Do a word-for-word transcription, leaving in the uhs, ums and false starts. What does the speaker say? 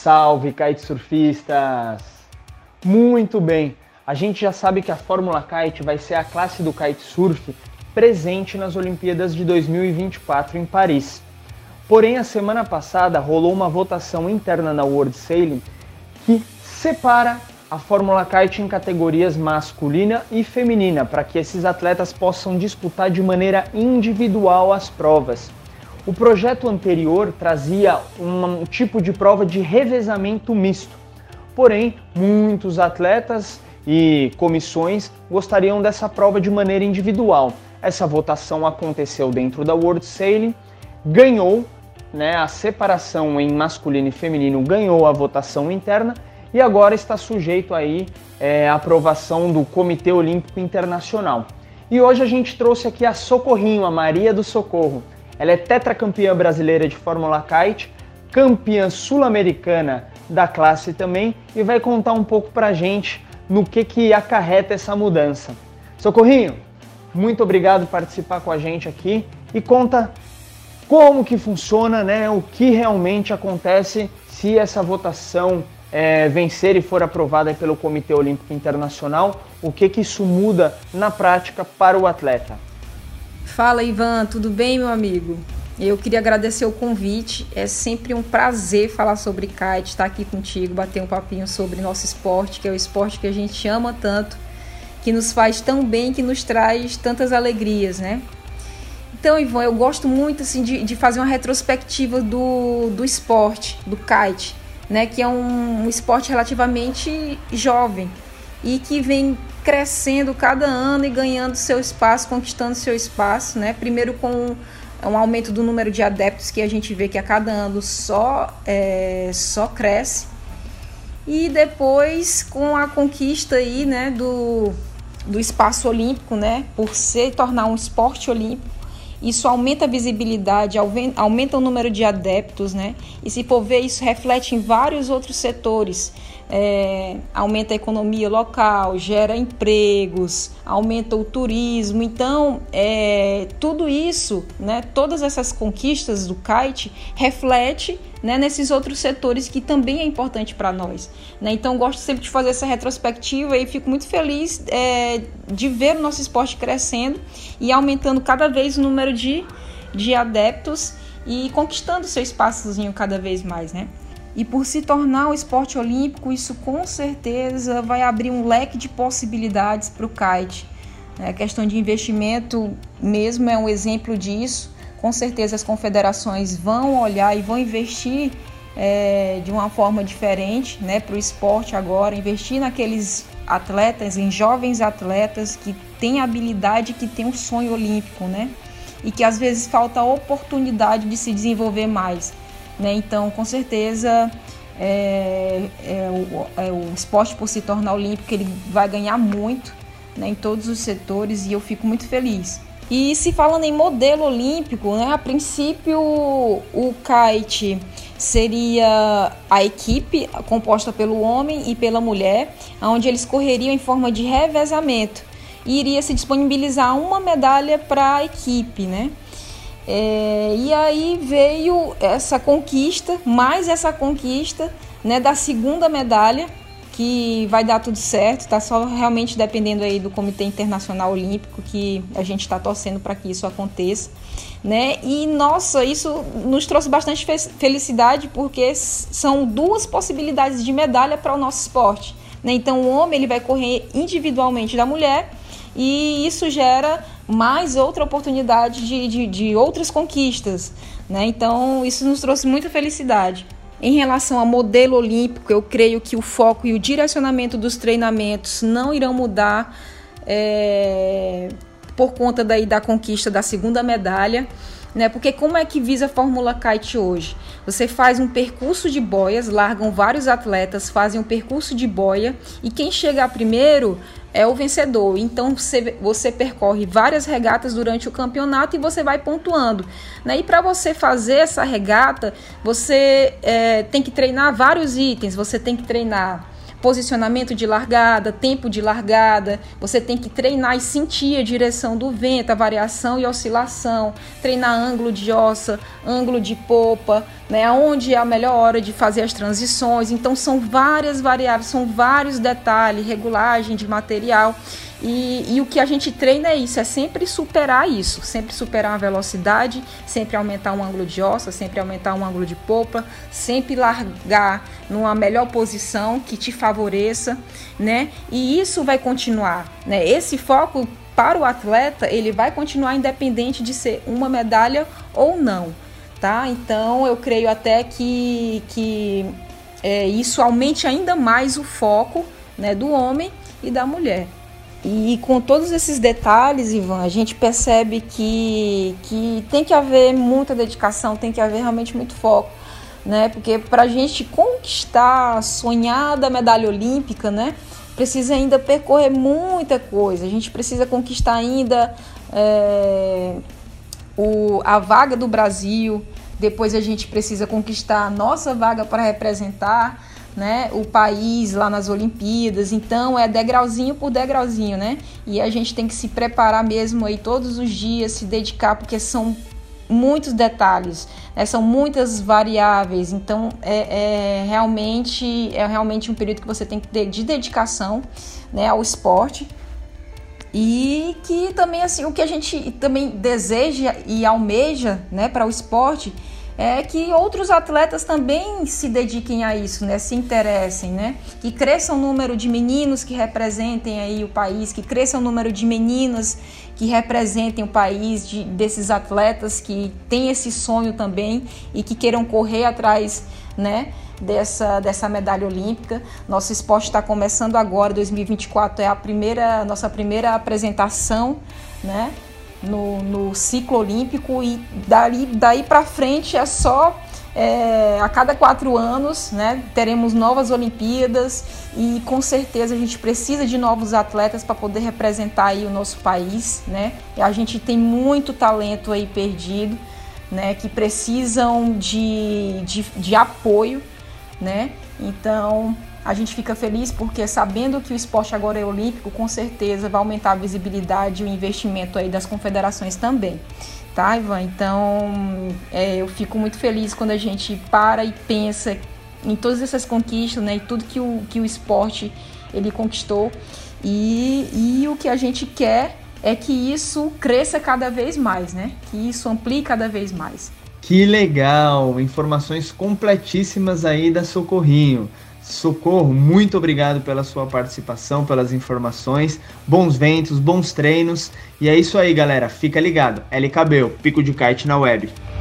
Salve, kitesurfistas! Muito bem, a gente já sabe que a Fórmula Kite vai ser a classe do kitesurf presente nas Olimpíadas de dois mil e vinte e quatro em Paris. Porém, a semana passada rolou uma votação interna na World Sailing que separa a Fórmula Kite em categorias masculina e feminina, para que esses atletas possam disputar de maneira individual as provas. O projeto anterior trazia um tipo de prova de revezamento misto, porém muitos atletas e comissões gostariam dessa prova de maneira individual. Essa votação aconteceu dentro da World Sailing, ganhou, né, a separação em masculino e feminino ganhou a votação interna e agora está sujeito aí é, à aprovação do Comitê Olímpico Internacional. E hoje a gente trouxe aqui a Socorrinho, a Maria do Socorro. Ela é tetracampeã brasileira de Fórmula Kite, campeã sul-americana da classe também e vai contar um pouco pra gente no que que acarreta essa mudança. Socorrinho, muito obrigado por participar com a gente aqui e conta como que funciona, né, o que realmente acontece se essa votação é, vencer e for aprovada pelo Comitê Olímpico Internacional, o que que isso muda na prática para o atleta. Fala, Ivan, tudo bem, meu amigo? Eu queria agradecer o convite, é sempre um prazer falar sobre kite, estar aqui contigo, bater um papinho sobre nosso esporte, que é o esporte que a gente ama tanto, que nos faz tão bem, que nos traz tantas alegrias, né? Então, Ivan, eu gosto muito assim, de, de fazer uma retrospectiva do, do esporte, do kite, né? Que é um, um esporte relativamente jovem e que vem crescendo cada ano e ganhando seu espaço, conquistando seu espaço, né? Primeiro com um aumento do número de adeptos que a gente vê que a cada ano só, é, só cresce. E depois com a conquista aí, né, do, do espaço olímpico, né? Por se tornar um esporte olímpico. Isso aumenta a visibilidade, aumenta o número de adeptos, né? E se for ver, isso reflete em vários outros setores. É, aumenta a economia local, gera empregos, aumenta o turismo. Então, é, tudo isso, né, todas essas conquistas do kite reflete, né, nesses outros setores que também é importante para nós, né? Então, gosto sempre de fazer essa retrospectiva e fico muito feliz é, de ver o nosso esporte crescendo e aumentando cada vez o número de, de adeptos e conquistando seu espaçozinho cada vez mais, né? E por se tornar um esporte olímpico, isso com certeza vai abrir um leque de possibilidades para o kite. A questão de investimento mesmo é um exemplo disso. Com certeza as confederações vão olhar e vão investir é, de uma forma diferente, né, para o esporte agora, investir naqueles atletas, em jovens atletas que têm habilidade, que têm um sonho olímpico, né, e que às vezes falta a oportunidade de se desenvolver mais. Né? Então, com certeza, é, é, o, é, o esporte, por se tornar olímpico, ele vai ganhar muito, né, em todos os setores e eu fico muito feliz. E se falando em modelo olímpico, né, a princípio o kite seria a equipe composta pelo homem e pela mulher, onde eles correriam em forma de revezamento e iria se disponibilizar uma medalha para a equipe, né? É, e aí veio essa conquista, mais essa conquista, né, da segunda medalha, que vai dar tudo certo, tá só realmente dependendo aí do Comitê Internacional Olímpico, que a gente está torcendo para que isso aconteça, né? E nossa, isso nos trouxe bastante felicidade, porque são duas possibilidades de medalha para o nosso esporte, né? Então o homem ele vai correr individualmente da mulher e isso gera mais outra oportunidade de, de, de outras conquistas, né? Então isso nos trouxe muita felicidade. Em relação ao modelo olímpico, eu creio que o foco e o direcionamento dos treinamentos não irão mudar é, por conta daí da conquista da segunda medalha, né? Porque como é que visa a Fórmula Kite hoje? Você faz um percurso de boias, largam vários atletas, fazem um percurso de boia e quem chegar primeiro é o vencedor. Então você, você percorre várias regatas durante o campeonato e você vai pontuando, né? E para você fazer essa regata, você é, tem que treinar vários itens. Você tem que treinar posicionamento de largada, tempo de largada, você tem que treinar e sentir a direção do vento, a variação e oscilação, treinar ângulo de ossa, ângulo de popa, né, onde é a melhor hora de fazer as transições. Então são várias variáveis, são vários detalhes, regulagem de material. E, e o que a gente treina é isso, é sempre superar isso, sempre superar a velocidade, sempre aumentar um ângulo de ossa, sempre aumentar um ângulo de popa, sempre largar numa melhor posição que te favoreça, né? E isso vai continuar, né? Esse foco para o atleta, ele vai continuar independente de ser uma medalha ou não, tá? Então eu creio até que, que é, isso aumente ainda mais o foco, né, do homem e da mulher. E com todos esses detalhes, Ivan, a gente percebe que, que tem que haver muita dedicação, tem que haver realmente muito foco, né? Porque para a gente conquistar a sonhada medalha olímpica, né, precisa ainda percorrer muita coisa. A gente precisa conquistar ainda é, o, a vaga do Brasil, depois a gente precisa conquistar a nossa vaga para representar, né, o país lá nas Olimpíadas. Então é degrauzinho por degrauzinho, né? E a gente tem que se preparar mesmo aí todos os dias, se dedicar, porque são muitos detalhes, né? São muitas variáveis. Então é, é realmente é realmente um período que você tem que ter de dedicação, né, ao esporte. E que também, assim, o que a gente também deseja e almeja, né, para o esporte é que outros atletas também se dediquem a isso, né? Se interessem, né? Que cresça o número de meninos que representem aí o país, que cresça o número de meninas que representem o país, de, desses atletas que têm esse sonho também e que queiram correr atrás, né, dessa, dessa medalha olímpica. Nosso esporte está começando agora, dois mil e vinte e quatro é a primeira, nossa primeira apresentação, né, No, no ciclo olímpico, e daí, daí para frente é só é, a cada quatro anos, né, teremos novas Olimpíadas, e com certeza a gente precisa de novos atletas para poder representar aí o nosso país, né? E a gente tem muito talento aí perdido, né, que precisam de, de, de apoio, né? Então a gente fica feliz porque, sabendo que o esporte agora é olímpico, com certeza vai aumentar a visibilidade e o investimento aí das confederações também, tá, Ivan? Então é, eu fico muito feliz quando a gente para e pensa em todas essas conquistas, né, e tudo que o, que o esporte ele conquistou, e, e o que a gente quer é que isso cresça cada vez mais, né? Que isso amplie cada vez mais. Que legal! Informações completíssimas aí da Socorrinho. Socorro, muito obrigado pela sua participação, pelas informações, bons ventos, bons treinos, e é isso aí, galera, fica ligado, L K B, o Pico de Kite na Web.